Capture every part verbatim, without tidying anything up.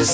News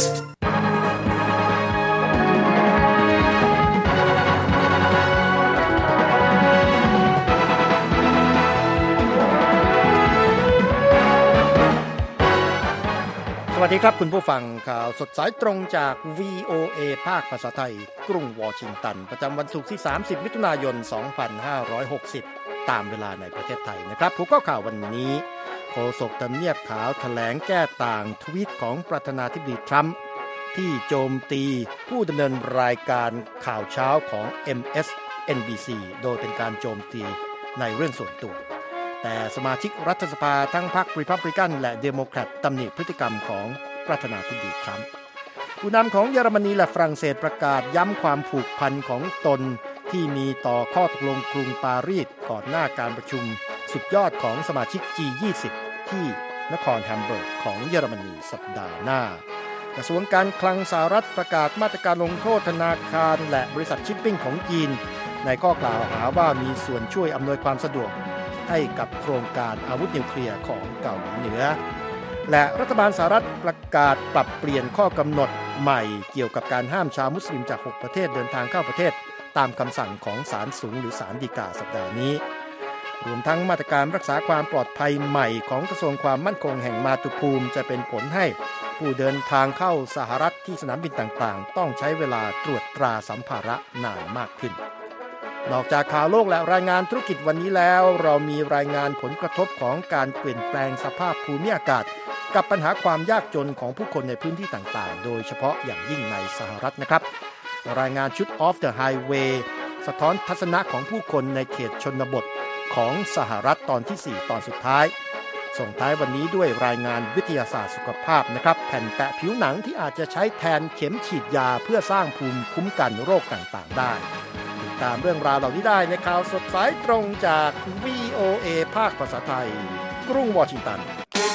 สวัสดีครับคุณผู้ฟังข่าวสดสายตรงจาก วี โอ เอ ภาคภาษาไทยกรุงวอชิงตันประจำวันศุกร์ที่สามสิบมิถุนายนสองพันห้าร้อยหกสิบตามเวลาในประเทศไทยนะครับผู้ข่าววันนี้โฆษกทำเนียบขาวแถลงแก้ต่างทวีตของประธานาธิบดีทรัมป์ที่โจมตีผู้ดำเนินรายการข่าวเช้าของ เอ็ม เอส เอ็น บี ซี โดยเป็นการโจมตีในเรื่องส่วนตัวแต่สมาชิกรัฐสภาทั้งพรรครีพับลิกันและเดโมแครตตำหนิพฤติกรรมของประธานาธิบดีทรัมป์ผู้นำของเยอรมนีและฝรั่งเศสประกาศย้ำความผูกพันของตนที่มีต่อข้อตกลงกรุงปารีสก่อนหน้าการประชุมสุดยอดของสมาชิก จี ยี่สิบ ที่นครแฮมเบิร์กของเยอรมนีสัปดาห์หน้ากระทรวงการคลังสหรัฐประกาศมาตรการลงโทษธนาคารและบริษัทชิปปิ้งของจีนในข้อกล่าวหาว่ามีส่วนช่วยอำนวยความสะดวกให้กับโครงการอาวุธนิวเคลียร์ของเกาหลีเหนือและรัฐบาลสหรัฐประกาศปรับเปลี่ยนข้อกำหนดใหม่เกี่ยวกับการห้ามชาวมุสลิมจากหกประเทศเดินทางเข้าประเทศตามคำสั่งของศาลสูงหรือศาลฎีกาสัปดาห์นี้รวมทั้งมาตรการรักษาความปลอดภัยใหม่ของกระทรวงความมั่นคงแห่งมาตุภูมิจะเป็นผลให้ผู้เดินทางเข้าสหรัฐที่สนามบินต่างๆต้องใช้เวลาตรวจตราสัมภาระนานมากขึ้นนอกจากข่าวโลกและรายงานธุรกิจวันนี้แล้วเรามีรายงานผลกระทบของการเปลี่ยนแปลงสภาพภูมิอากาศกับปัญหาความยากจนของผู้คนในพื้นที่ต่างๆโดยเฉพาะอย่างยิ่งในสหรัฐนะครับรายงานชุด Off the Highway สะท้อนทัศนะของผู้คนในเขตชนบทของสหรัฐตอนที่สี่ตอนสุดท้ายส่งท้ายวันนี้ด้วยรายงานวิทยาศาสตร์สุขภาพนะครับแผ่นแปะผิวหนังที่อาจจะใช้แทนเข็มฉีดยาเพื่อสร้างภูมิคุ้มกันโรคต่างๆได้ติดตามเรื่องราวเหล่านี้ได้ในข่าวสดสายตรงจาก วี โอ เอ ภาคภาษาไทยกรุงวอชิงตัน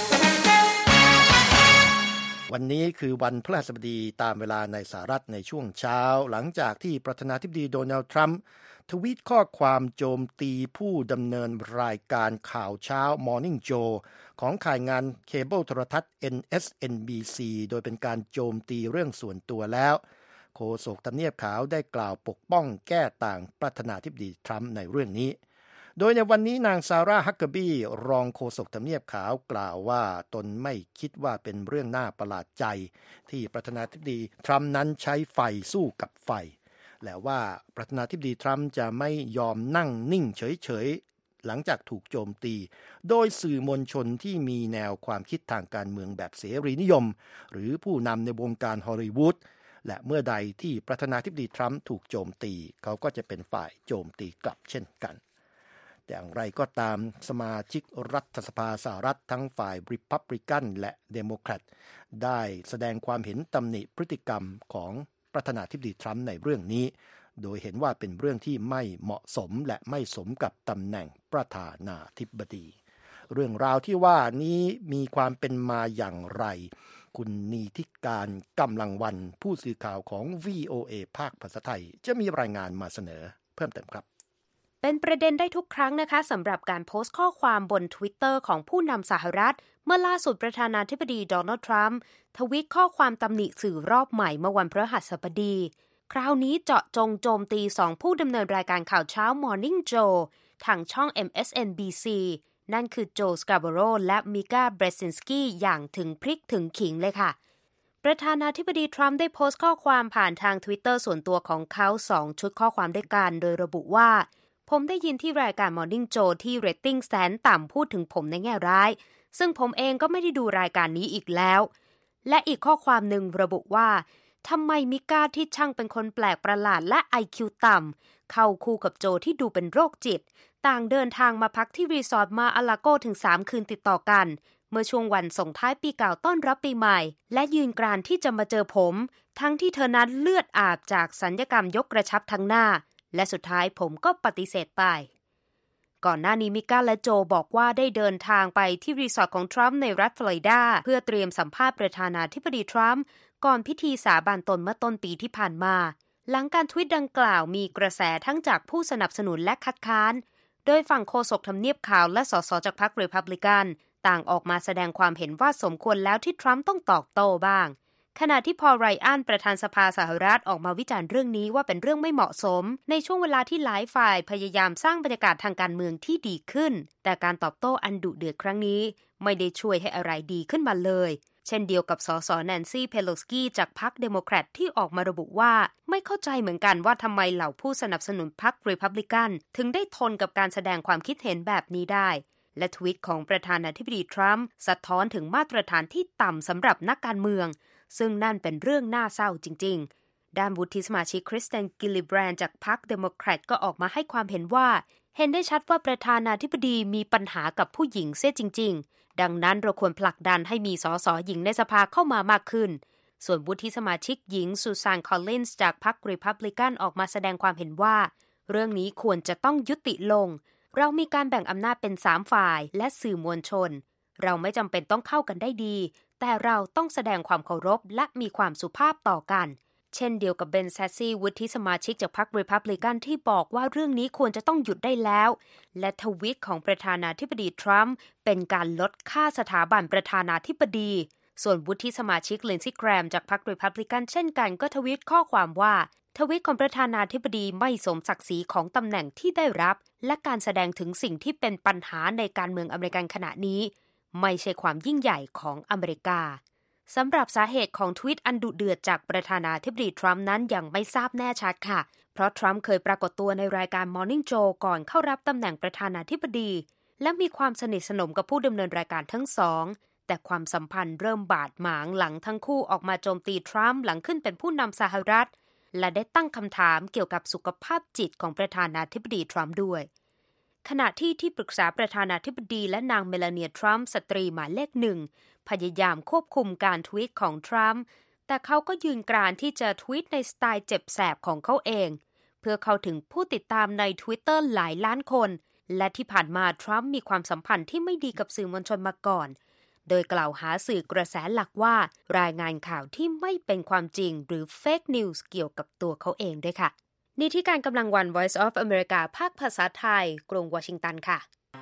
วันนี้คือวันพฤหัสบดีตามเวลาในสหรัฐในช่วงเช้าหลังจากที่ประธานาธิบดีโดนัลด์ทรัมป์ทวีตข้อความโจมตีผู้ดำเนินรายการข่าวเช้า Morning Joe ของข่ายงานเคเบิลโทรทัศน์ เอ็น เอส เอ็น บี ซี โดยเป็นการโจมตีเรื่องส่วนตัวแล้วโฆษกทำเนียบขาวได้กล่าวปกป้องแก้ต่างประธานาธิบดีทรัมป์ในเรื่องนี้โดยในวันนี้นางซาร่าฮักเกอร์บี้รองโฆษกทำเนียบขาวกล่าวว่าตนไม่คิดว่าเป็นเรื่องน่าประหลาดใจที่ประธานาธิบดีทรัมป์นั้นใช้ไฟสู้กับไฟและว่าประธานาธิบดีทรัมป์จะไม่ยอมนั่งนิ่งเฉยๆหลังจากถูกโจมตีโดยสื่อมวลชนที่มีแนวความคิดทางการเมืองแบบเสรีนิยมหรือผู้นำในวงการฮอลลีวูดและเมื่อใดที่ประธานาธิบดีทรัมป์ถูกโจมตีเขาก็จะเป็นฝ่ายโจมตีกลับเช่นกันแต่อย่างไรก็ตามสมาชิกรัฐสภาสหรัฐทั้งฝ่ายริพับลิกันและเดโมแครตได้แสดงความเห็นตำหนิพฤติกรรมของประธานาธิบดีทรัมป์ในเรื่องนี้โดยเห็นว่าเป็นเรื่องที่ไม่เหมาะสมและไม่สมกับตำแหน่งประธานาธิบดีเรื่องราวที่ว่านี้มีความเป็นมาอย่างไรคุณนีทิการกำลังวันผู้สื่อข่าวของ วี โอ เอ ภาคภาษาไทยจะมีรายงานมาเสนอเพิ่มเติมครับเป็นประเด็นได้ทุกครั้งนะคะสำหรับการโพสต์ข้อความบน Twitter ของผู้นำสหรัฐเมื่อล่าสุดประธานาธิบดีโดนัลด์ทรัมป์ทวีตข้อความตำหนิสื่อรอบใหม่เมื่อวันพฤหัสบดีคราวนี้เจาะจงโจมตีสองผู้ดำเนินรายการข่าวเช้า Morning Joe ทางช่อง เอ็ม เอส เอ็น บี ซี นั่นคือโจสกาโบโรและมิก้าเบรซินสกี้อย่างถึงพริกถึงขิงเลยค่ะประธานาธิบดีทรัมป์ได้โพสต์ข้อความผ่านทาง Twitter ส่วนตัวของเขาสองชุดข้อความด้วยกันโดยระบุว่าผมได้ยินที่รายการ Morning Joe ที่เรตติ้งแสนต่ำพูดถึงผมในแง่ร้ายซึ่งผมเองก็ไม่ได้ดูรายการนี้อีกแล้วและอีกข้อความหนึ่งระบุว่าทำไมมิก้าที่ช่างเป็นคนแปลกประหลาดและ ไอ คิว ต่ำเข้าคู่กับโจที่ดูเป็นโรคจิตต่างเดินทางมาพักที่รีสอร์ทมาอาลาโกถึงสามคืนติดต่อกันเมื่อช่วงวันส่งท้ายปีเก่าต้อนรับปีใหม่และยืนกรานที่จะมาเจอผมทั้งที่เธอนั้นเลือดอาบจากศัลยกรรมยกกระชับทั้งหน้าและสุดท้ายผมก็ปฏิเสธไปก่อนหน้านี้มิก้าและโจบอกว่าได้เดินทางไปที่รีสอร์ทของทรัมป์ในรัฐฟลอริดาเพื่อเตรียมสัมภาษณ์ประธานาธิบดีทรัมป์ก่อนพิธีสาบานตนเมื่อต้นปีที่ผ่านมาหลังการทวีตดังกล่าวมีกระแสทั้งจากผู้สนับสนุนและคัดค้านโดยฝั่งโฆษกทำเนียบขาวและสสจากพรรครีพับลิกันต่างออกมาแสดงความเห็นว่าสมควรแล้วที่ทรัมป์ต้องตอบโต้บ้างขณะที่พอล ไรอันประธานสภาสหรัฐออกมาวิจารณ์เรื่องนี้ว่าเป็นเรื่องไม่เหมาะสมในช่วงเวลาที่หลายฝ่ายพยายามสร้างบรรยากาศทางการเมืองที่ดีขึ้นแต่การตอบโต้อันดุเดือดครั้งนี้ไม่ได้ช่วยให้อะไรดีขึ้นมาเลยเช่นเดียวกับสสแนนซี่เพโลสกี้จากพรรคเดโมแครตที่ออกมาระบุว่าไม่เข้าใจเหมือนกันว่าทำไมเหล่าผู้สนับสนุนพรรครีพับลิกันถึงได้ทนกับการแสดงความคิดเห็นแบบนี้ได้และทวีตของประธานาธิบดีทรัมป์สะท้อนถึงมาตรฐานที่ต่ำสำหรับนักการเมืองซึ่งนั่นเป็นเรื่องน่าเศร้าจริงๆด้านวุฒิสมาชิกคริสเตนกิลลิแบรนด์จากพรรคเดโมแครตก็ออกมาให้ความเห็นว่าเห็นได้ชัดว่าประธานาธิบดีมีปัญหากับผู้หญิงเสียจริงๆดังนั้นเราควรผลักดันให้มีสสหญิงในสภาเข้ามามากขึ้นส่วนวุฒิสมาชิกหญิงซูซานคอลลินส์จากพรรครีพับลิกันออกมาแสดงความเห็นว่าเรื่องนี้ควรจะต้องยุติลงเรามีการแบ่งอำนาจเป็นสามฝ่ายและสื่อมวลชนเราไม่จำเป็นต้องเข้ากันได้ดีแต่เราต้องแสดงความเคารพและมีความสุภาพต่อกันเช่นเดียวกับเบนแซสซี่วุฒิสมาชิกจากพรรครีพับลิกันที่บอกว่าเรื่องนี้ควรจะต้องหยุดได้แล้วและทวีตของประธานาธิบดีทรัมป์เป็นการลดค่าสถาบันประธานาธิบดีส่วนวุฒิสมาชิกลินซี่แกรมจากพรรครีพับลิกันเช่นกันก็ทวีตข้อความว่าทวีตของประธานาธิบดีไม่สมศักดิ์ศรีของตำแหน่งที่ได้รับและการแสดงถึงสิ่งที่เป็นปัญหาในการเมืองอเมริกันขณะนี้ไม่ใช่ความยิ่งใหญ่ของอเมริกาสำหรับสาเหตุของทวีตอันดุเดือดจากประธานาธิบดีทรัมป์นั้นยังไม่ทราบแน่ชัดค่ะเพราะทรัมป์เคยปรากฏตัวในรายการ Morning Joe ก่อนเข้ารับตำแหน่งประธานาธิบดีและมีความสนิทสนมกับผู้ดำเนินรายการทั้งสองแต่ความสัมพันธ์เริ่มบาดหมางหลังทั้งคู่ออกมาโจมตีทรัมป์หลังขึ้นเป็นผู้นำสหรัฐและได้ตั้งคำถามเกี่ยวกับสุขภาพจิตของประธานาธิบดีทรัมป์ด้วยขณะที่ที่ปรึกษาประธานาธิบดีและนางเมลาเนียทรัมป์สตรีหมายเลขหนึ่งพยายามควบคุมการทวีตของทรัมป์แต่เขาก็ยืนกรานที่จะทวีตในสไตล์เจ็บแสบของเขาเองเพื่อเข้าถึงผู้ติดตามใน Twitter หลายล้านคนและที่ผ่านมาทรัมป์มีความสัมพันธ์ที่ไม่ดีกับสื่อมวลชนมาก่อนโดยกล่าวหาสื่อกระแสหลักว่ารายงานข่าวที่ไม่เป็นความจริงหรือ Fake News เกี่ยวกับตัวเขาเองด้วยค่ะนี่ที่การกำลังวัน Voice of America ภาคภาษาไทยกรุงวอชิงตันค่ะ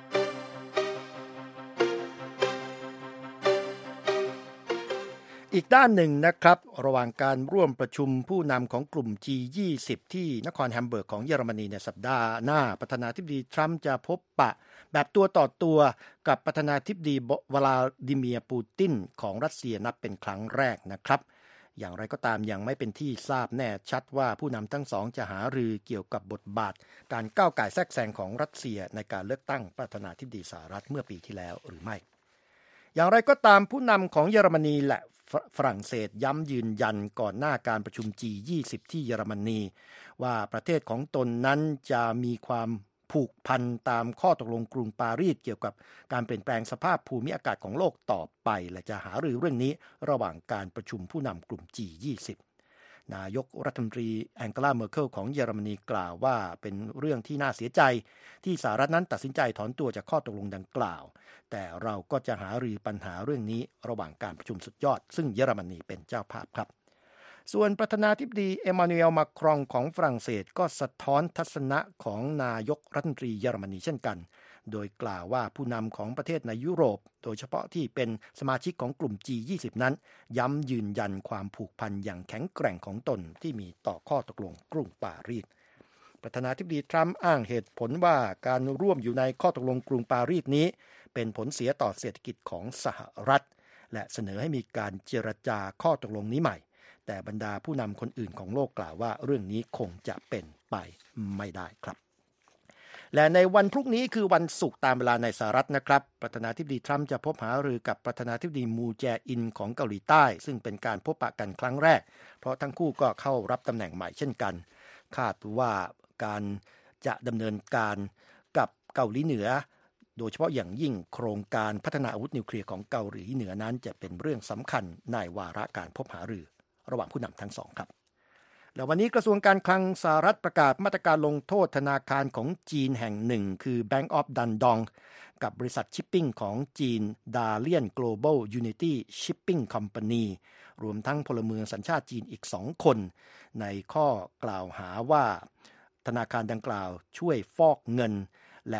อีกด้านหนึ่งนะครับระหว่างการร่วมประชุมผู้นำของกลุ่ม จี ยี่สิบ ที่นครแฮมเบิร์กของเยอรมนีในสัปดาห์หน้าประธานาธิบดีทรัมป์จะพบปะแบบตัวต่อตัวกับประธานาธิบดีวลาดิเมียร์ปูตินของรัสเซียนับเป็นครั้งแรกนะครับอย่างไรก็ตามยังไม่เป็นที่ทราบแน่ชัดว่าผู้นำทั้งสองจะหารือเกี่ยวกับบทบาทการก้าวก่ายแทรกแซงของรัสเซียในการเลือกตั้งประธานาธิบดีสหรัฐเมื่อปีที่แล้วหรือไม่อย่างไรก็ตามผู้นำของเยอรมนีและฝรั่งเศสย้ำยืนยันก่อนหน้าการประชุม จี ยี่สิบ ที่เยอรมนีว่าประเทศของตนนั้นจะมีความผูกพันตามข้อตกลงกรุงปารีสเกี่ยวกับการเปลี่ยนแปลงสภาพภูมิอากาศของโลกต่อไปและจะหารือเรื่องนี้ระหว่างการประชุมผู้นำกลุ่ม จี ยี่สิบ นายกรัฐมนตรีแองเกลา เมอร์เคิลของเยอรมนีกล่าวว่าเป็นเรื่องที่น่าเสียใจที่สหรัฐนั้นตัดสินใจถอนตัวจากข้อตกลงดังกล่าวแต่เราก็จะหารือปัญหาเรื่องนี้ระหว่างการประชุมสุดยอดซึ่งเยอรมนีเป็นเจ้าภาพครับส่วนประธานาธิบดีเอมมานูเอล มาครองของฝรั่งเศสก็สะท้อนทัศนะของนายกรัฐมนตรีเยอรมนีเช่นกันโดยกล่าวว่าผู้นำของประเทศในยุโรปโดยเฉพาะที่เป็นสมาชิกของกลุ่ม จี ยี่สิบ นั้นย้ำยืนยันความผูกพันอย่างแข็งแกร่งของตนที่มีต่อข้อตกลงกรุงปารีสประธานาธิบดีทรัมป์อ้างเหตุผลว่าการร่วมอยู่ในข้อตกลงกรุงปารีสนี้เป็นผลเสียต่อเศรษฐกิจของสหรัฐและเสนอให้มีการเจรจาข้อตกลงนี้ใหม่แต่บรรดาผู้นำคนอื่นของโลกกล่าวว่าเรื่องนี้คงจะเป็นไปไม่ได้ครับและในวันพรุ่งนี้คือวันศุกร์ตามเวลาในสหรัฐนะครับประธานาธิบดีทรัมป์จะพบหารือกับประธานาธิบดีมูแจอินของเกาหลีใต้ซึ่งเป็นการพบปะกันครั้งแรกเพราะทั้งคู่ก็เข้ารับตำแหน่งใหม่เช่นกันคาดว่าการจะดำเนินการกับเกาหลีเหนือโดยเฉพาะอย่างยิ่งโครงการพัฒนาอาวุธนิวเคลียร์ของเกาหลีเหนือนั้นจะเป็นเรื่องสำคัญในวาระการพบหารือระหว่างผู้นำทั้งสองครับแล้ววันนี้กระทรวงการคลังสหรัฐประกาศมาตรการลงโทษธนาคารของจีนแห่งหนึ่งคือ Bank of Dandong กับบริษัทชิปปิ้งของจีน Dalian Global Unity Shipping Company รวมทั้งพลเมืองสัญชาติจีนอีกสองคนในข้อกล่าวหาว่าธนาคารดังกล่าวช่วยฟอกเงินและ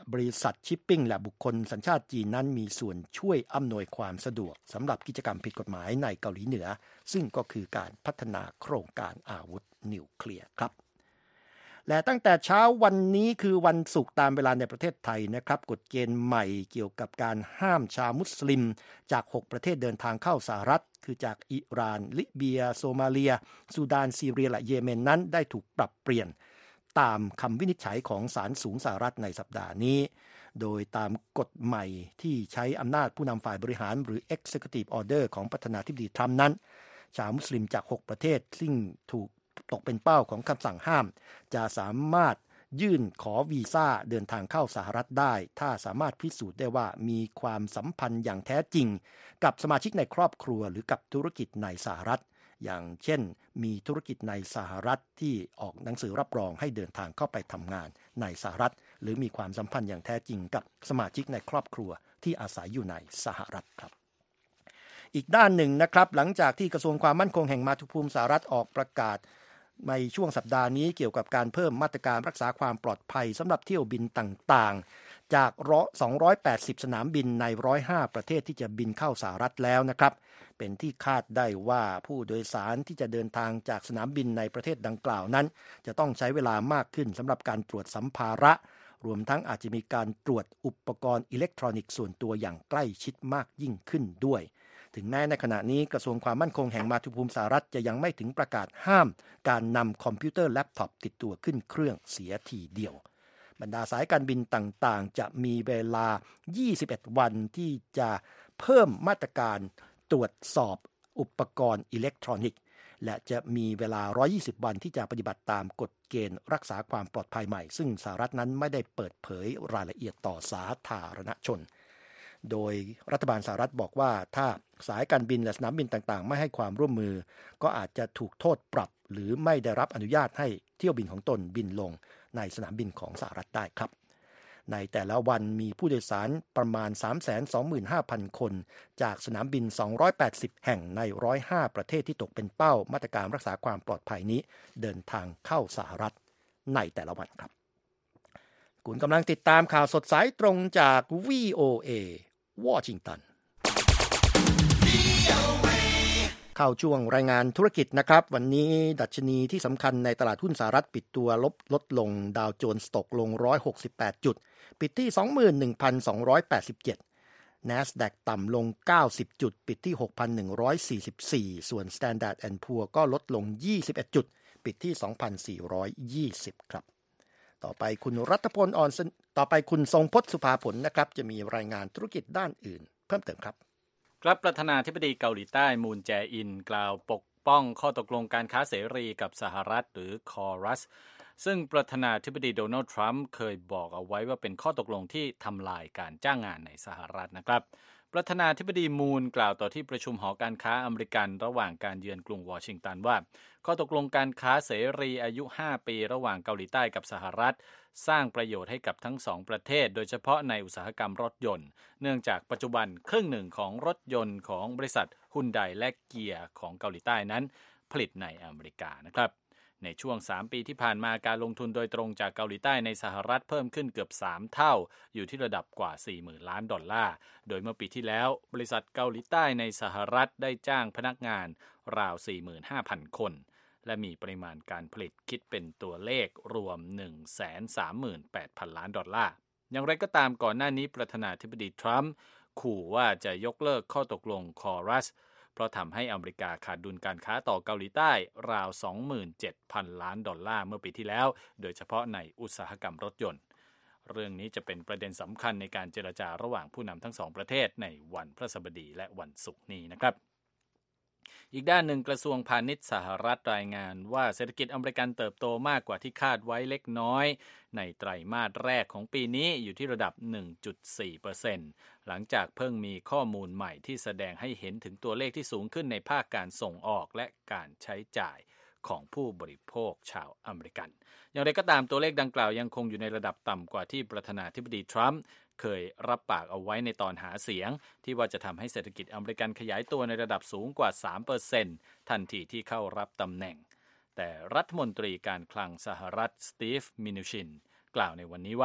บริษัทชิปปิ้งและบุคคลสัญชาติจีนนั้นมีส่วนช่วยอำนวยความสะดวกสำหรับกิจกรรมผิดกฎหมายในเกาหลีเหนือซึ่งก็คือการพัฒนาโครงการอาวุธนิวเคลียร์ครับและตั้งแต่เช้าวันนี้คือวันศุกร์ตามเวลาในประเทศไทยนะครับกฎเกณฑ์ใหม่เกี่ยวกับการห้ามชาวมุสลิมจากหกประเทศเดินทางเข้าสหรัฐคือจากอิหร่านลิเบียโซมาเลียซูดานซีเรียและเยเมนนั้นได้ถูกปรับเปลี่ยนตามคำวินิจฉัยของศาลสูงสหรัฐในสัปดาห์นี้โดยตามกฎใหม่ที่ใช้อำนาจผู้นำฝ่ายบริหารหรือ Executive Order ของประธานาธิบดีทรัมป์นั้นชาวมุสลิมจากหกประเทศซึ่งถูกตกเป็นเป้าของคำสั่งห้ามจะสามารถยื่นขอวีซ่าเดินทางเข้าสหรัฐได้ถ้าสามารถพิสูจน์ได้ว่ามีความสัมพันธ์อย่างแท้จริงกับสมาชิกในครอบครัวหรือกับธุรกิจในสหรัฐอย่างเช่นมีธุรกิจในสหรัฐที่ออกหนังสือรับรองให้เดินทางเข้าไปทำงานในสหรัฐหรือมีความสัมพันธ์อย่างแท้จริงกับสมาชิกในครอบครัวที่อาศัยอยู่ในสหรัฐครับอีกด้านหนึ่งนะครับหลังจากที่กระทรวงความมั่นคงแห่งมาตุภูมิสหรัฐออกประกาศในช่วงสัปดาห์นี้เกี่ยวกับการเพิ่มมาตรการรักษาความปลอดภัยสำหรับเที่ยวบินต่างๆจากสองร้อยแปดสิบสนามบินในหนึ่งร้อยห้าประเทศที่จะบินเข้าสหรัฐแล้วนะครับเป็นที่คาดได้ว่าผู้โดยสารที่จะเดินทางจากสนามบินในประเทศดังกล่าวนั้นจะต้องใช้เวลามากขึ้นสำหรับการตรวจสัมภาระรวมทั้งอาจจะมีการตรวจอุปกรณ์อิเล็กทรอนิกส์ส่วนตัวอย่างใกล้ชิดมากยิ่งขึ้นด้วยถึงแม้ในขณะนี้กระทรวงความมั่นคงแห่งมาตุภูมิสหรัฐจะยังไม่ถึงประกาศห้ามการนำคอมพิวเตอร์แล็ปท็อปติดตัวขึ้นเครื่องเสียทีเดียวบรรดาสายการบินต่างๆจะมีเวลายี่สิบเอ็ดวันที่จะเพิ่มมาตรการตรวจสอบอุปกรณ์อิเล็กทรอนิกส์และจะมีเวลาหนึ่งร้อยยี่สิบวันที่จะปฏิบัติตามกฎเกณฑ์รักษาความปลอดภัยใหม่ซึ่งสหรัฐนั้นไม่ได้เปิดเผยรายละเอียดต่อสาธารณชนโดยรัฐบาลสหรัฐบอกว่าถ้าสายการบินและสนามบินต่างๆไม่ให้ความร่วมมือก็อาจจะถูกโทษปรับหรือไม่ได้รับอนุญาตให้เที่ยวบินของตนบินลงในสนามบินของสหรัฐได้ครับในแต่ละวันมีผู้โดยสารประมาณ สามแสนสองหมื่นห้าพัน คนจากสนามบินสองร้อยแปดสิบแห่งในหนึ่งร้อยห้าประเทศที่ตกเป็นเป้ามาตรการรักษาความปลอดภัยนี้เดินทางเข้าสหรัฐในแต่ละวันครับคุณกำลังติดตามข่าวสดสายตรงจาก วี โอ เอ วอชิงตันเข้าช่วงรายงานธุรกิจนะครับวันนี้ดัชนีที่สำคัญในตลาดหุ้นสหรัฐปิดตัวลบลดลงดาวโจนส์ตกลงหนึ่งร้อยหกสิบแปดจุดปิดที่ สองหมื่นหนึ่งพันสองร้อยแปดสิบเจ็ด NASDAQ ต่ำลงเก้าสิบจุดปิดที่ หกพันหนึ่งร้อยสี่สิบสี่ ส่วน Standard แอนด์ Poor ก็ลดลงยี่สิบเอ็ดจุดปิดที่ สองพันสี่ร้อยยี่สิบ ครับต่อไปคุณรัตพลอ่อนต่อไปคุณทรงพจน์สุภาผลนะครับจะมีรายงานธุรกิจด้านอื่นเพิ่มเติมครับครับประธานาธิบดีเกาหลีใต้มูนแจอินกล่าวปกป้องข้อตกลงการค้าเสรีกับสหรัฐหรือคอรัสซึ่งประธานาธิบดีโดนัลด์ทรัมป์เคยบอกเอาไว้ว่าเป็นข้อตกลงที่ทำลายการจ้างงานในสหรัฐนะครับประธานาธิบดีมูนกล่าวต่อที่ประชุมหอการค้าอเมริกันระหว่างการเยือนกรุงวอชิงตันว่าข้อตกลงการค้าเสรีอายุห้าปีระหว่างเกาหลีใต้กับสหรัฐสร้างประโยชน์ให้กับทั้งสองประเทศโดยเฉพาะในอุตสาหกรรมรถยนต์เนื่องจากปัจจุบันครึ่งหนึ่งของรถยนต์ของบริษัทฮุนไดและเกียร์ของเกาหลีใต้นั้นผลิตในอเมริกานะครับในช่วงสามปีที่ผ่านมาการลงทุนโดยตรงจากเกาหลีใต้ในสหรัฐเพิ่มขึ้นเกือบสามเท่าอยู่ที่ระดับกว่า สี่หมื่น ล้านดอลลาร์โดยเมื่อปีที่แล้วบริษัทเกาหลีใต้ในสหรัฐได้จ้างพนักงานราว สี่หมื่นห้าพัน คนและมีปริมาณการผลิตคิดเป็นตัวเลขรวม หนึ่งแสนสามหมื่นแปดพัน ล้านดอลลาร์อย่างไรก็ตามก่อนหน้านี้ประธานาธิบดีทรัมป์ขู่ว่าจะยกเลิกข้อตกลงคอรัสเพราะทำให้อเมริกาขาดดุลการค้าต่อเกาหลีใต้ราว สองหมื่นเจ็ดพัน ล้านดอลลาร์เมื่อปีที่แล้วโดยเฉพาะในอุตสาหกรรมรถยนต์เรื่องนี้จะเป็นประเด็นสำคัญในการเจรจาระหว่างผู้นำทั้งสองประเทศในวันพฤหัสบดีและวันศุกร์นี้นะครับอีกด้านหนึ่งกระทรวงพาณิชย์สหรัฐรายงานว่าเศรษฐกิจอเมริกันเติบโตมากกว่าที่คาดไว้เล็กน้อยในไตรมาสแรกของปีนี้อยู่ที่ระดับ หนึ่งจุดสี่เปอร์เซ็นต์ หลังจากเพิ่งมีข้อมูลใหม่ที่แสดงให้เห็นถึงตัวเลขที่สูงขึ้นในภาคการส่งออกและการใช้จ่ายของผู้บริโภคชาวอเมริกันอย่างไรก็ตามตัวเลขดังกล่าวยังคงอยู่ในระดับต่ำกว่าที่ประธานาธิบดีทรัมป์เคยรับปากเอาไว้ในตอนหาเสียงที่ว่าจะทำให้เศรษฐกิจอเมริกันขยายตัวในระดับสูงกว่า สามเปอร์เซ็นต์ ทันทีที่เข้ารับตำแหน่งแต่รัฐมนตรีการคลังสหรัฐสตีฟมินูชินกล่าวในวันนี้ว่า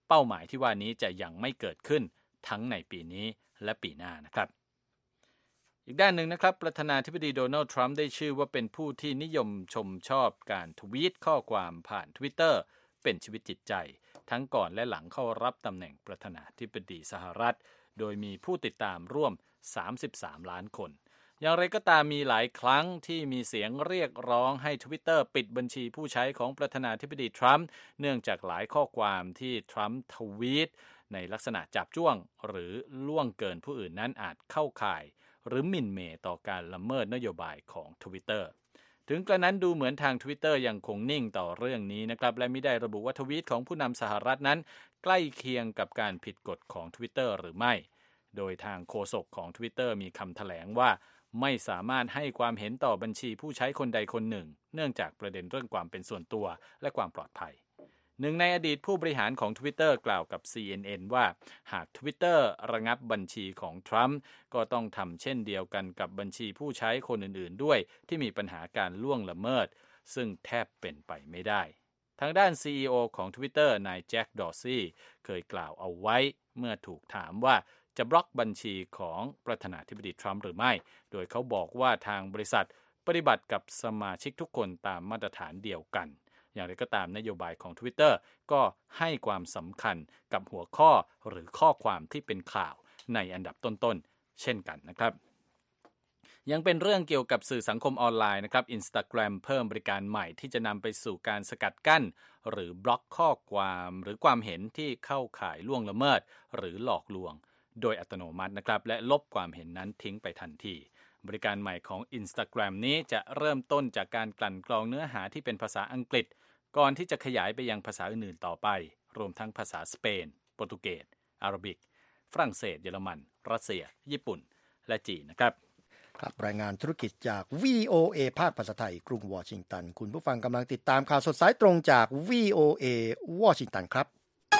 เป้าหมายที่ว่านี้จะยังไม่เกิดขึ้นทั้งในปีนี้และปีหน้านะครับอีกด้านหนึ่งนะครับประธานาธิบดีโดนัลด์ทรัมป์ได้ชื่อว่าเป็นผู้ที่นิยมชมชอบการทวีตข้อความผ่าน Twitter เป็นชีวิตจิตใจทั้งก่อนและหลังเข้ารับตำแหน่งประธานาธิบดีสหรัฐโดยมีผู้ติดตามร่วมสามสิบสามล้านคนอย่างไรก็ตามมีหลายครั้งที่มีเสียงเรียกร้องให้ Twitter ปิดบัญชีผู้ใช้ของประธานาธิบดีทรัมป์เนื่องจากหลายข้อความที่ทรัมป์ทวีตในลักษณะจับจ้วงหรือล่วงเกินผู้อื่นนั้นอาจเข้าข่ายหรือหมิ่นเหม่ต่อการละเมิดนโยบายของ Twitter ถึงกระนั้นดูเหมือนทาง Twitter ยังคงนิ่งต่อเรื่องนี้นะครับและไม่ได้ระบุว่าทวีตของผู้นำสหรัฐนั้นใกล้เคียงกับการผิดกฎของ Twitter หรือไม่โดยทางโฆษกของ Twitter มีคำแถลงว่าไม่สามารถให้ความเห็นต่อบัญชีผู้ใช้คนใดคนหนึ่งเนื่องจากประเด็นเรื่องความเป็นส่วนตัวและความปลอดภัยหนึ่งในอดีตผู้บริหารของ Twitter กล่าวกับ ซี เอ็น เอ็น ว่าหาก Twitter ระงับบัญชีของทรัมป์ก็ต้องทำเช่นเดียวกันกับบัญชีผู้ใช้คนอื่นๆด้วยที่มีปัญหาการล่วงละเมิดซึ่งแทบเป็นไปไม่ได้ทางด้าน ซี อี โอ ของ Twitter นายแจ็คดอร์ซี่เคยกล่าวเอาไว้เมื่อถูกถามว่าจะบล็อกบัญชีของประธานาธิบดีทรัมป์หรือไม่โดยเขาบอกว่าทางบริษัทปฏิบัติกับสมาชิกทุกคนตามมาตรฐานเดียวกันอย่างไรก็ตามนโยบายของ Twitter ก็ให้ความสำคัญกับหัวข้อหรือข้อความที่เป็นข่าวในอันดับต้นๆเช่นกันนะครับยังเป็นเรื่องเกี่ยวกับสื่อสังคมออนไลน์นะครับ Instagram เพิ่มบริการใหม่ที่จะนำไปสู่การสกัดกั้นหรือบล็อกข้อความหรือความเห็นที่เข้าข่ายล่วงละเมิดหรือหลอกลวงโดยอัตโนมัตินะครับและลบความเห็นนั้นทิ้งไปทันทีบริการใหม่ของ Instagram นี้จะเริ่มต้นจากการกลั่นกรองเนื้อหาที่เป็นภาษาอังกฤษก่อนที่จะขยายไปยังภาษาอื่นๆต่อไปรวมทั้งภาษาสเปนโปรตุเกสอาหรับิกฝรั่งเศสเยอรมันรัสเซียญี่ปุ่นและจีนนะครับครับรายงานธุรกิจจาก วี โอ เอ ภาคภาษาไทยกรุงวอชิงตันคุณผู้ฟังกำลังติดตามข่าวสดสายตรงจาก วี โอ เอ วอชิงตันครับ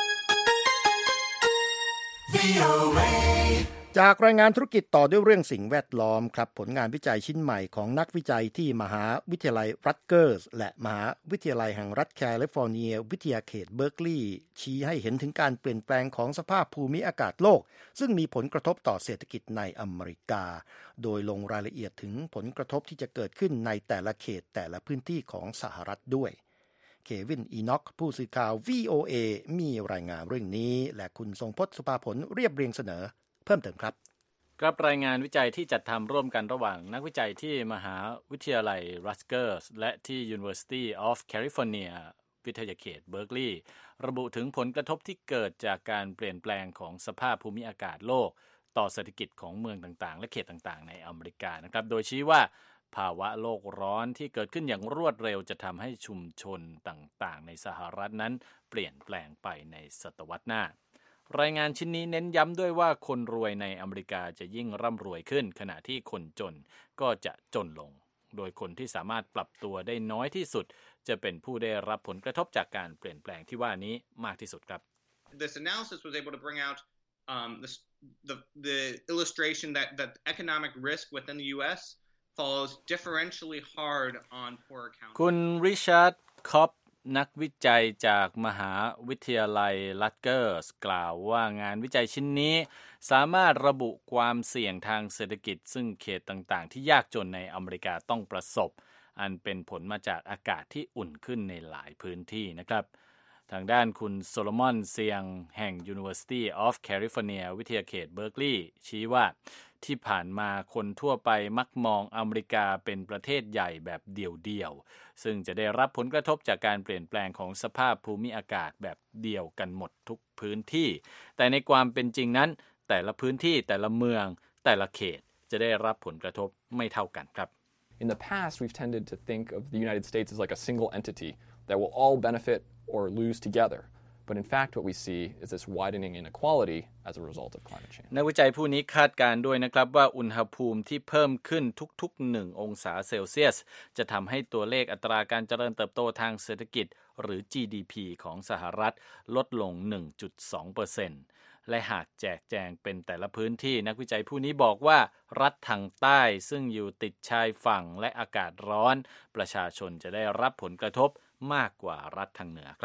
จากรายงานธุรกิจต่อด้วยเรื่องสิ่งแวดล้อมครับผลงานวิจัยชิ้นใหม่ของนักวิจัยที่มหาวิทยาลัยรัตเกอร์สและมหาวิทยาลัยแห่งรัฐแคลิฟอร์เนียวิทยาเขตเบิร์กลีย์ชี้ให้เห็นถึงการเปลี่ยนแปลงของสภาพภูมิอากาศโลกซึ่งมีผลกระทบต่อเศรษฐกิจในอเมริกาโดยลงรายละเอียดถึงผลกระทบที่จะเกิดขึ้นในแต่ละเขตแต่ละพื้นที่ของสหรัฐด้วยเควินอีน็อกผู้สื่อข่าว วี โอ เอ มีรายงานเรื่องนี้และคุณทรงพจน์สุภาผลเรียบเรียงเสนอเพิ่มเติมครับครับรายงานวิจัยที่จัดทำร่วมกันระหว่างนักวิจัยที่มหาวิทยาลัยรัตเกอร์สและที่ University of California วิทยาเขตเบิร์กลีย์ระบุถึงผลกระทบที่เกิดจากการเปลี่ยนแปลงของสภาพภูมิอากาศโลกต่อเศรษฐกิจของเมืองต่างๆและเขตต่างๆในอเมริกานะครับโดยชี้ว่าภาวะโลกร้อนที่เกิดขึ้นอย่างรวดเร็วจะทำให้ชุมชนต่างๆในสหรัฐนั้นเปลี่ยนแปลงไปในศตวรรษหน้ารายงานชิ้นนี้เน้นย้ำด้วยว่าคนรวยในอเมริกาจะยิ่งร่ำรวยขึ้นขณะที่คนจนก็จะจนลงโดยคนที่สามารถปรับตัวได้น้อยที่สุดจะเป็นผู้ได้รับผลกระทบจากการเปลี่ยนแปลงที่ว่านี้มากที่สุดครับ This analysis was able to bring out um, the, the, the illustration that, that economic risk within the ยู เอสfalls differentially hard on poorer counties คุณริชาร์ดคอปนักวิจัยจากมหาวิทยาลัยรัตเกอร์สกล่าวว่างานวิจัยชิ้นนี้สามารถระบุความเสี่ยงทางเศรษฐกิจซึ่งเขตต่างๆที่ยากจนในอเมริกาต้องประสบอันเป็นผลมาจากอากาศที่อุ่นขึ้นในหลายพื้นที่นะครับทางด้านคุณโซโลมอนเซียงแห่ง University of California วิทยาเขตเบิร์กลีย์ชี้ว่าที่ผ่านมาคนทั่วไปมักมองอเมริกาเป็นประเทศใหญ่แบบเดี่ยวๆซึ่งจะได้รับผลกระทบจากการเปลี่ยนแปลงของสภาพภูมิอากาศแบบเดียวกันหมดทุกพื้นที่แต่ในความเป็นจริงนั้นแต่ละพื้นที่แต่ละเมืองแต่ละเขตจะได้รับผลกระทบไม่เท่ากันครับ In the past, we've tended to think of the United States as like a single entity that will all benefit or lose together.But in fact, what we see is this widening inequality as a result of climate change. นักวิจัยผู้นี้คาดการณ์ด้วยนะครับว่าอุณหภูมิที่เพิ่มขึ้นทุกๆหนึ่งองศาเซลเซียสจะทำให้ตัวเลขอัตราการเจริญเติบโตทางเศรษฐกิจหรือ จี ดี พี ของสหรัฐลดลง หนึ่งจุดสองเปอร์เซ็นต์ และหากแจกแจงเป็นแต่ละพื้นที่นักวิจัยผู้นี้บอกว่ารัฐทางใต้ซึ่งอยู่ติดชายฝั่งและอากาศร้อนประชาชนจะได้รับผลกระทบมากกว่ารัฐทางเหนือครับ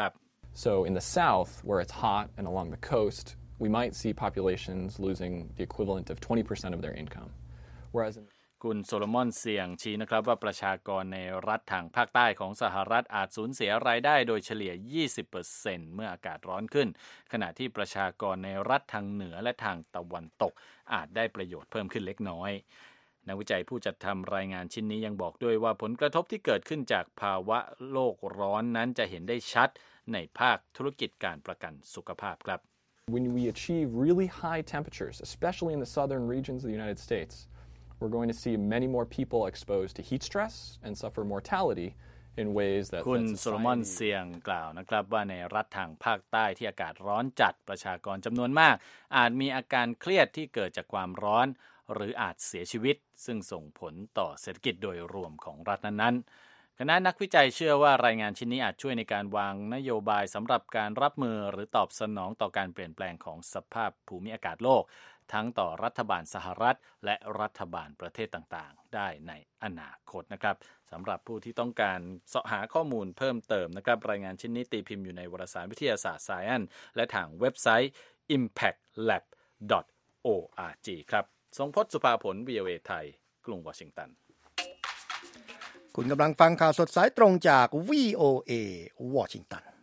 So in the south, where it's hot and along the coast, we might see populations losing the equivalent of twenty percent of their income. Whereas in คุณโซโลมอนเสี่ยงชี้นะครับว่าประชากรในรัฐทางภาคใต้ของสหรัฐอาจสูญเสียรายได้โดยเฉลี่ย ยี่สิบเปอร์เซ็นต์ เมื่ออากาศร้อนขึ้นขณะที่ประชากรในรัฐทางเหนือและทางตะวันตกอาจได้ประโยชน์เพิ่มขึ้นเล็กน้อยนักวิจัยผู้จัดทำรายงานชิ้นนี้ยังบอกด้วยว่าผลกระทบที่เกิดขึ้นจากภาวะโลกร้อนนั้นจะเห็นได้ชัดในภาคธุรกิจการประกันสุขภาพครับ When we achieve really high temperatures, especially in the southern regions of the United States, we're going to see many more people exposed to heat stress and suffer mortality in ways that คุณโซโลมอนเซียงกล่าวนะครับว่าในรัฐทางภาคใต้ที่อากาศร้อนจัดประชากรจำนวนมากอาจมีอาการเครียดที่เกิดจากความร้อนหรืออาจเสียชีวิตซึ่งส่งผลต่อเศรษฐกิจโดยรวมของรัฐนั้นๆคณะนักวิจัยเชื่อว่ารายงานชิ้นนี้อาจช่วยในการวางนโยบายสำหรับการรับมือหรือตอบสนองต่อการเปลี่ยนแปลงของสภาพภูมิอากาศโลกทั้งต่อรัฐบาลสหรัฐและรัฐบาลประเทศต่างๆได้ในอนาคตนะครับสำหรับผู้ที่ต้องการเสาะหาข้อมูลเพิ่มเติมนะครับรายงานชิ้นนี้ตีพิมพ์อยู่ในวารสารวิทยาศาสตร์ Science และทางเว็บไซต์ อิมแพคแลบ ดอท โอ อาร์ จี ครับทรงพจน์สุภาผล วี โอ เอ ไทยกรุงวอชิงตันคุณกำลังฟังข่าวสดสายตรงจาก วี โอ เอ วอชิงตัน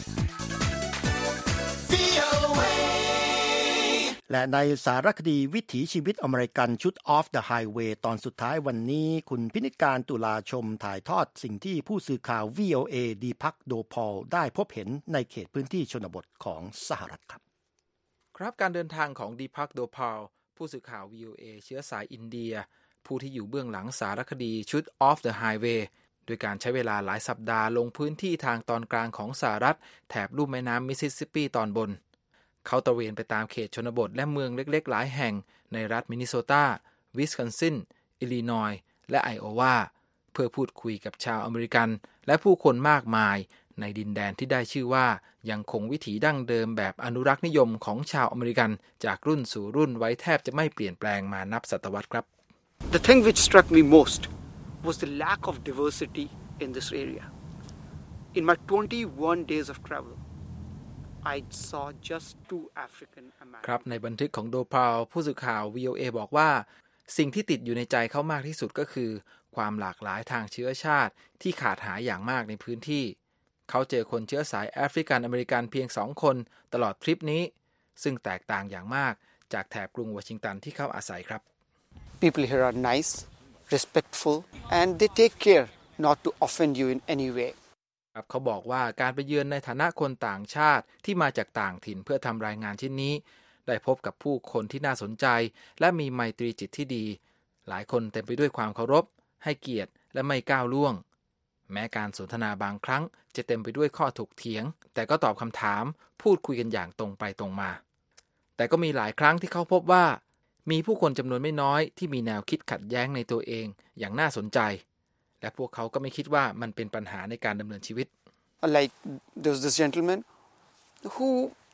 และในสารคดีวิถีชีวิตอเมริกันชุด Off the Highway ตอนสุดท้ายวันนี้คุณพินิจการตุลาชมถ่ายทอดสิ่งที่ผู้สื่อข่าว วี โอ เอ ดีพักโดพอลได้พบเห็นในเขตพื้นที่ชนบทของสหรัฐครับครับการเดินทางของดีพักโดพอลผู้สื่อข่าว วี โอ เอ เชื้อสายอินเดียผู้ที่อยู่เบื้องหลังสารคดีชุด Off the Highway โดยการใช้เวลาหลายสัปดาห์ลงพื้นที่ทางตอนกลางของสหรัฐแถบลุ่มแม่น้ำมิสซิสซิปปีตอนบนเขาตระเวนไปตามเขตชนบทและเมืองเล็กๆหลายแห่งในรัฐมินนิโซตาวิสคอนซินอิลลินอยส์และไอโอวาเพื่อพูดคุยกับชาวอเมริกันและผู้คนมากมายในดินแดนที่ได้ชื่อว่ายังคงวิถีดั้งเดิมแบบอนุรักษ์นิยมของชาวอเมริกันจากรุ่นสู่รุ่นไว้แทบจะไม่เปลี่ยนแปลงมานับศตวรรษครับ The thing which struck me most was the lack of diversity in this area. In my twenty-one days of travel, I saw just two African Americans. ครับในบันทึกของโดพาวผู้สื่อข่าว วี โอ เอ บอกว่าสิ่งที่ติดอยู่ในใจเขามากที่สุดก็คือความหลากหลายทางเชื้อชาติที่ขาดหายอย่างมากในพื้นที่เขาเจอคนเชื้อสายแอฟริกันอเมริกันเพียงสองคนตลอดทริปนี้ซึ่งแตกต่างอย่างมากจากแถบกรุงวอชิงตันที่เขาอาศัยครับ People here are nice, respectful, and they take care not to offend you in any way. ครับเขาบอกว่าการไปเยือนในฐานะคนต่างชาติที่มาจากต่างถิ่นเพื่อทำรายงานชิ้นนี้ได้พบกับผู้คนที่น่าสนใจและมีไมตรีจิตที่ดีหลายคนเต็มไปด้วยความเคารพให้เกียรติและไม่ก้าวล่วงแม้การสนทนาบางครั้งจะเต็มไปด้วยข้อถกเถียงแต่ก็ตอบคำถามพูดคุยกันอย่างตรงไปตรงมาแต่ก็มีหลายครั้งที่เขาพบว่ามีผู้คนจำนวนไม่น้อยที่มีแนวคิดขัดแย้งในตัวเองอย่างน่าสนใจและพวกเขาก็ไม่คิดว่ามันเป็นปัญหาในการดำเนินชีวิต Like there was this gentleman who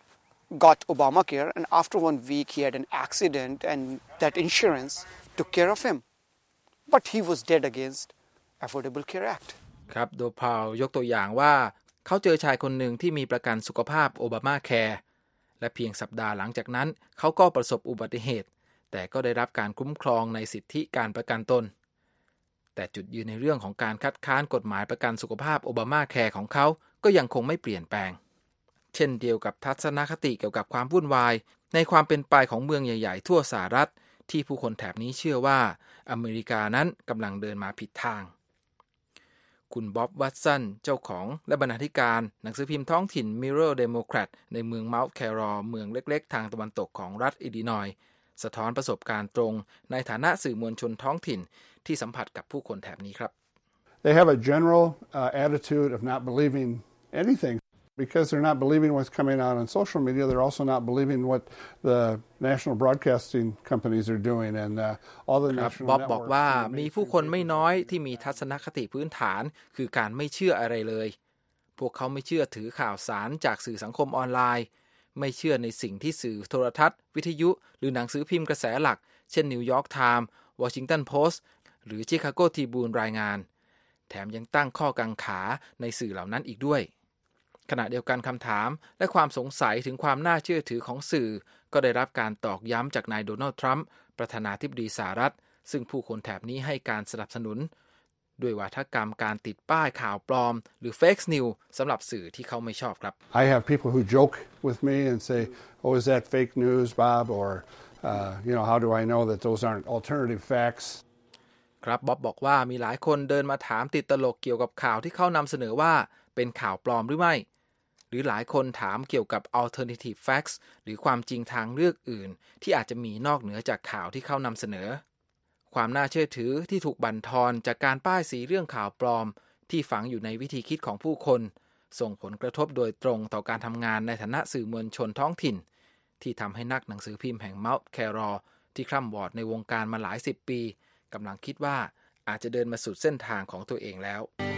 got Obamacare and after one week he had an accident and that insurance took care of him but he was dead against Affordable Care Act ครับโดพาวยกตัวอย่างว่าเขาเจอชายคนหนึ่งที่มีประกันสุขภาพโอบามาแคร์และเพียงสัปดาห์หลังจากนั้นเขาก็ประสบอุบัติเหตุแต่ก็ได้รับการคุ้มครองในสิทธิการประกันตนแต่จุดยืนในเรื่องของการคัดค้านกฎหมายประกันสุขภาพโอบามาแคร์ของเขาก็ยังคงไม่เปลี่ยนแปลงเช่นเดียวกับทัศนคติเกี่ยวกับความวุ่นวายในความเป็นไปของเมืองใหญ่ๆทั่วสหรัฐที่ผู้คนแถบนี้เชื่อว่าอเมริกานั้นกำลังเดินมาผิดทางคุณบ๊อบวัตสันเจ้าของและบรรณาธิการหนังสือพิมพ์ท้องถิ่น Mirror Democrat ในเมืองเมาท์แครอลเมืองเล็กๆทางตะวันตกของรัฐอิลลินอยส์สะท้อนประสบการณ์ตรงในฐานะสื่อมวลชนท้องถิ่นที่สัมผัสกับผู้คนแถบนี้ครับ They have a general uh, attitude of not believing anything because they're not believing what's coming out on social media. They're also not believing what the national broadcasting companies are doing and uh, all the national networks. บ๊อบบอกว่ามีผู้คนไม่น้อยที่มีทัศนคติพื้นฐานคือการไม่เชื่ออะไรเลยพวกเขาไม่เชื่อถือข่าวสารจากสื่อสังคมออนไลน์ไม่เชื่อในสิ่งที่สื่อโทรทัศน์วิทยุหรือหนังสือพิมพ์กระแสหลักเช่นนิวยอร์กไทม์วอชิงตันโพสต์หรือชิคาโกทริบูนรายงานแถมยังตั้งข้อกังขาในสื่อเหล่านั้นอีกด้วยขณะเดียวกันคำถามและความสงสัยถึงความน่าเชื่อถือของสื่อก็ได้รับการตอกย้ำจากนายโดนัลด์ทรัมป์ประธานาธิบดีสหรัฐซึ่งผู้คนแถบนี้ให้การสนับสนุนด้วยวาทกรรมการติดป้ายข่าวปลอมหรือ fake news สำหรับสื่อที่เขาไม่ชอบครับ I have people who joke with me and say, "Oh, is that fake news, Bob?" or uh, you know, "How do I know that those aren't alternative facts?" ครับบ๊อบบอกว่ามีหลายคนเดินมาถามติดตลกเกี่ยวกับข่าวที่เขานำเสนอว่าเป็นข่าวปลอมหรือไม่หรือหลายคนถามเกี่ยวกับ alternative facts หรือความจริงทางเลือกอื่นที่อาจจะมีนอกเหนือจากข่าวที่เขานำเสนอความน่าเชื่อถือที่ถูกบั่นทอนจากการป้ายสีเรื่องข่าวปลอมที่ฝังอยู่ในวิธีคิดของผู้คนส่งผลกระทบโดยตรงต่อการทำงานในฐานะสื่อมวลชนท้องถิ่นที่ทำให้นักหนังสือพิมพ์แห่ง Mount Carroll ที่คร่ำวอดในวงการมาหลายสิบปีกำลังคิดว่าอาจจะเดินมาสู่เส้นทางของตัวเองแล้ว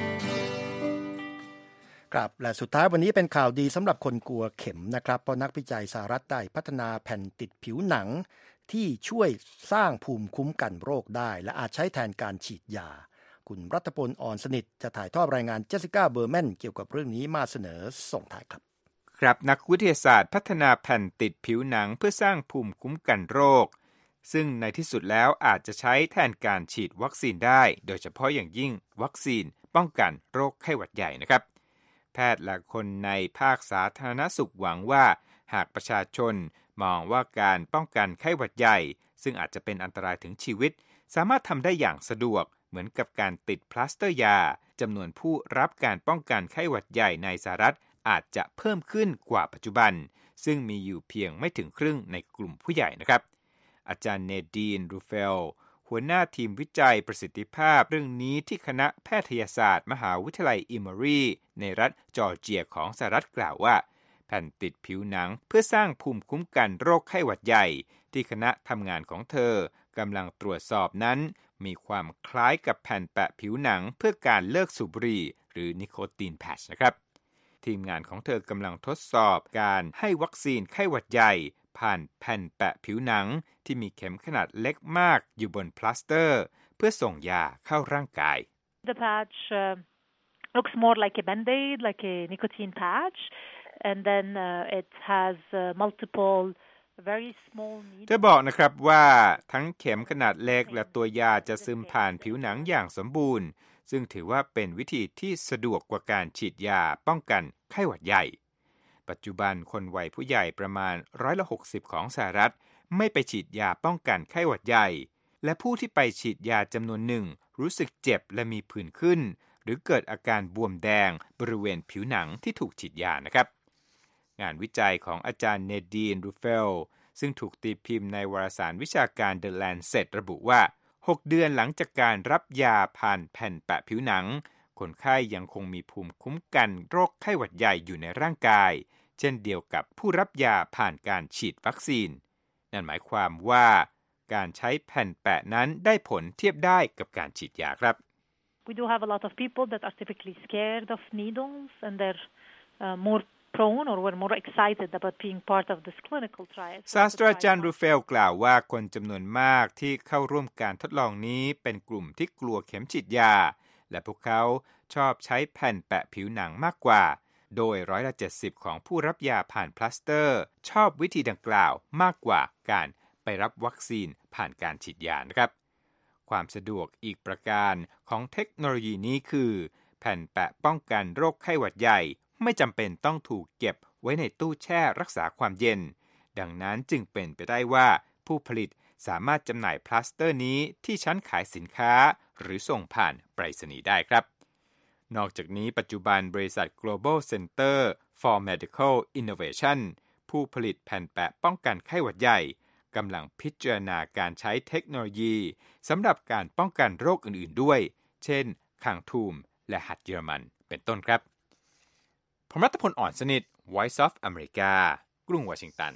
ครับและสุดท้ายวันนี้เป็นข่าวดีสำหรับคนกลัวเข็มนะครับเพราะนักวิจัยสหรัฐได้พัฒนาแผ่นติดผิวหนังที่ช่วยสร้างภูมิคุ้มกันโรคได้และอาจใช้แทนการฉีดยาคุณรัตพล อ่อนสนิทจะถ่ายทอดรายงานเจสสิก้าเบอร์แมนเกี่ยวกับเรื่องนี้มาเสนอส่งท้ายครับครับนักวิทยาศาสตร์พัฒนาแผ่นติดผิวหนังเพื่อสร้างภูมิคุ้มกันโรคซึ่งในที่สุดแล้วอาจจะใช้แทนการฉีดวัคซีนได้โดยเฉพาะอย่างยิ่งวัคซีนป้องกันโรคไข้หวัดใหญ่นะครับแพทย์และคนในภาคสาธารณสุขหวังว่าหากประชาชนมองว่าการป้องกันไข้หวัดใหญ่ซึ่งอาจจะเป็นอันตรายถึงชีวิตสามารถทำได้อย่างสะดวกเหมือนกับการติดพลาสเตอร์ยาจำนวนผู้รับการป้องกันไข้หวัดใหญ่ในสหรัฐอาจจะเพิ่มขึ้นกว่าปัจจุบันซึ่งมีอยู่เพียงไม่ถึงครึ่งในกลุ่มผู้ใหญ่นะครับอาจารย์เนดีน รูเฟลหัวหน้าทีมวิจัยประสิทธิภาพเรื่องนี้ที่คณะแพทยศาสตร์มหาวิทยาลัยอิมอรีในรัฐจอร์เจียของสหรัฐกล่าวว่าแผ่นติดผิวหนังเพื่อสร้างภูมิคุ้มกันโรคไข้หวัดใหญ่ที่คณะทำงานของเธอกำลังตรวจสอบนั้นมีความคล้ายกับแผ่นแปะผิวหนังเพื่อการเลิกสูบบุหรี่หรือนิโคตินแพทช์นะครับทีมงานของเธอกำลังทดสอบการให้วัคซีนไข้หวัดใหญ่ผ่านแผ่นแปะผิวหนังที่มีเข็มขนาดเล็กมากอยู่บนพลาสเตอร์เพื่อส่งยาเข้าร่างกาย The patch uh, looks more like a band-aid, like a nicotine patch, and then uh, it has uh, multiple very small needles. เธอบอกนะครับว่าทั้งเข็มขนาดเล็กและตัวยาจะซึมผ่านผิวหนังอย่างสมบูรณ์ซึ่งถือว่าเป็นวิธีที่สะดวกกว่าการฉีดยาป้องกันไข้หวัดใหญ่ปัจจุบันคนวัยผู้ใหญ่ประมาณร้อยละหกสิบของสหรัฐไม่ไปฉีดยาป้องกันไข้หวัดใหญ่และผู้ที่ไปฉีดยาจำนวนหนึ่งรู้สึกเจ็บและมีผื่นขึ้นหรือเกิดอาการบวมแดงบริเวณผิวหนังที่ถูกฉีดยานะครับงานวิจัยของอาจารย์เนดีน รูเฟลซึ่งถูกตีพิมพ์ในวารสารวิชาการ The Lancet ระบุว่าหกเดือนหลังจากการรับยาผ่านแผ่นแปะผิวหนังคนไข้ยังคงมีภูมิคุ้มกันโรคไข้หวัดใหญ่อยู่ในร่างกายเช่นเดียวกับผู้รับยาผ่านการฉีดวัคซีนนั่นหมายความว่าการใช้แผ่นแปะนั้นได้ผลเทียบได้กับการฉีดยาครับ We do have a lot of people that are typically scared of needles and they're uh, more prone or were more excited about being part of this clinical trial ศาสตราจารย์รูเฟลกล่าวว่าคนจำนวนมากที่เข้าร่วมการทดลองนี้เป็นกลุ่มที่กลัวเข็มฉีดยาและพวกเขาชอบใช้แผ่นแปะผิวหนังมากกว่าโดยร้อยละเจ็ดสิบของผู้รับยาผ่านพลาสเตอร์ชอบวิธีดังกล่าวมากกว่าการไปรับวัคซีนผ่านการฉีดยานะครับความสะดวกอีกประการของเทคโนโลยีนี้คือแผ่นแปะป้องกันโรคไข้หวัดใหญ่ไม่จำเป็นต้องถูกเก็บไว้ในตู้แช่รักษาความเย็นดังนั้นจึงเป็นไปได้ว่าผู้ผลิตสามารถจำหน่ายพลาสเตอร์นี้ที่ชั้นขายสินค้าหรือส่งผ่านไปรษณีย์ได้ครับนอกจากนี้ปัจจุบันบริษัท Global Center for Medical Innovation ผู้ผลิตแผ่นแปะป้องกันไข้หวัดใหญ่กำลังพิจารณาการใช้เทคโนโลยีสำหรับการป้องกันโรคอื่นๆด้วยเช่นคางทูมและหัดเยอรมันเป็นต้นครับผมรัตพล อ่อนสนิท Voice of America กรุงวอชิงตัน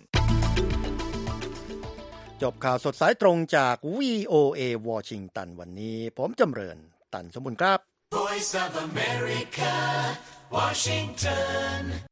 จบข่าวสดสายตรงจาก วี โอ เอ วอชิงตันวันนี้ผมจำเริญตันสมบูรณ์ครับ Voice of America, Washington